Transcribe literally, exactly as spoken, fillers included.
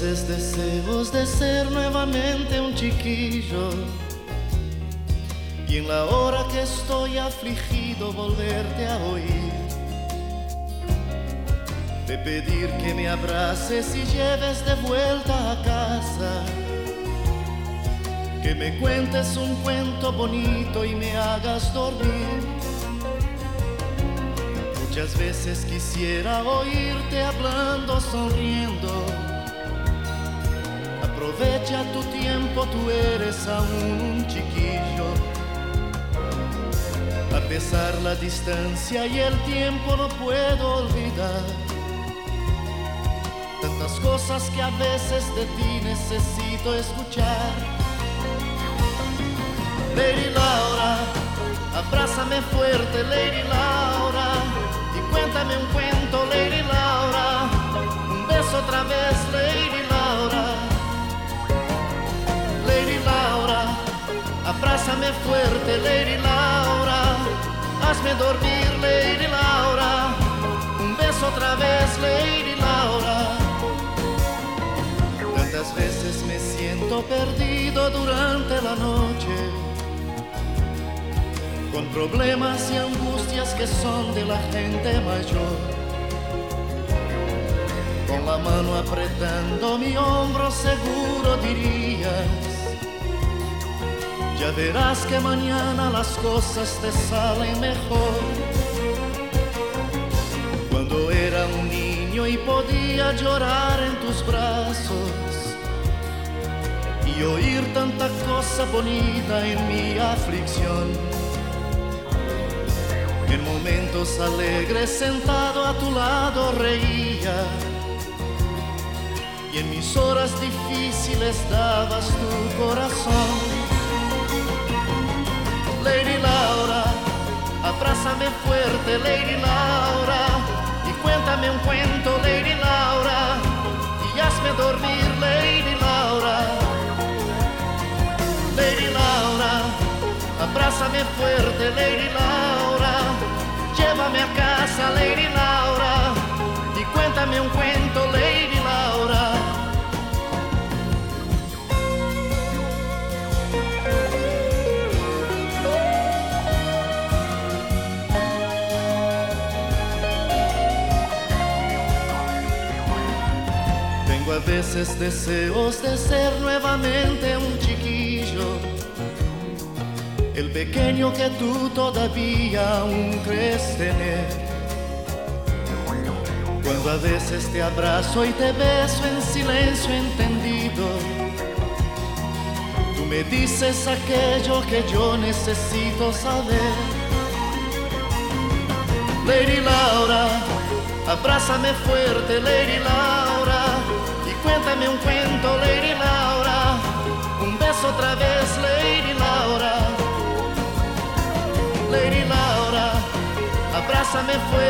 veces deseos de ser nuevamente un chiquillo, y en la hora que estoy afligido volverte a oír, de pedir que me abraces y lleves de vuelta a casa, que me cuentes un cuento bonito y me hagas dormir. Muchas veces quisiera oírte hablando, sonriendo. Aprovecha tu tiempo, tú eres aún un chiquillo. A pesar la distancia y el tiempo no puedo olvidar tantas cosas que a veces de ti necesito escuchar. Lady Laura, abrázame fuerte, Lady Laura, y cuéntame un cuento, Lady Laura. Un beso otra vez, Lady Laura. Lady Laura, abrázame fuerte, Lady Laura. Hazme dormir, Lady Laura. Un beso otra vez, Lady Laura. Tantas veces me siento perdido durante la noche, con problemas y angustias que son de la gente mayor. Con la mano apretando mi hombro seguro dirías: ya verás que mañana las cosas te salen mejor. Cuando era un niño y podía llorar en tus brazos y oír tanta cosa bonita en mi aflicción, en momentos alegres sentado a tu lado reía, y en mis horas difíciles dabas tu corazón. Lady Laura, abrázame fuerte, Lady Laura, y cuéntame un cuento, Lady Laura, y hazme dormir, Lady Laura. Lady Laura, abrázame fuerte, Lady Laura. Llévame a casa, Lady Laura, y cuéntame un cuento, Lady Laura. Tengo a veces deseos de ser nuevamente un chiquillo, el pequeño que tú todavía aún crees tener. Cuando a veces te abrazo y te beso en silencio entendido, tú me dices aquello que yo necesito saber. Lady Laura, abrázame fuerte, Lady Laura, y cuéntame un cuento, Lady Laura. Un beso otra vez, Lady Laura. Lady Laura, abrázame fuerte.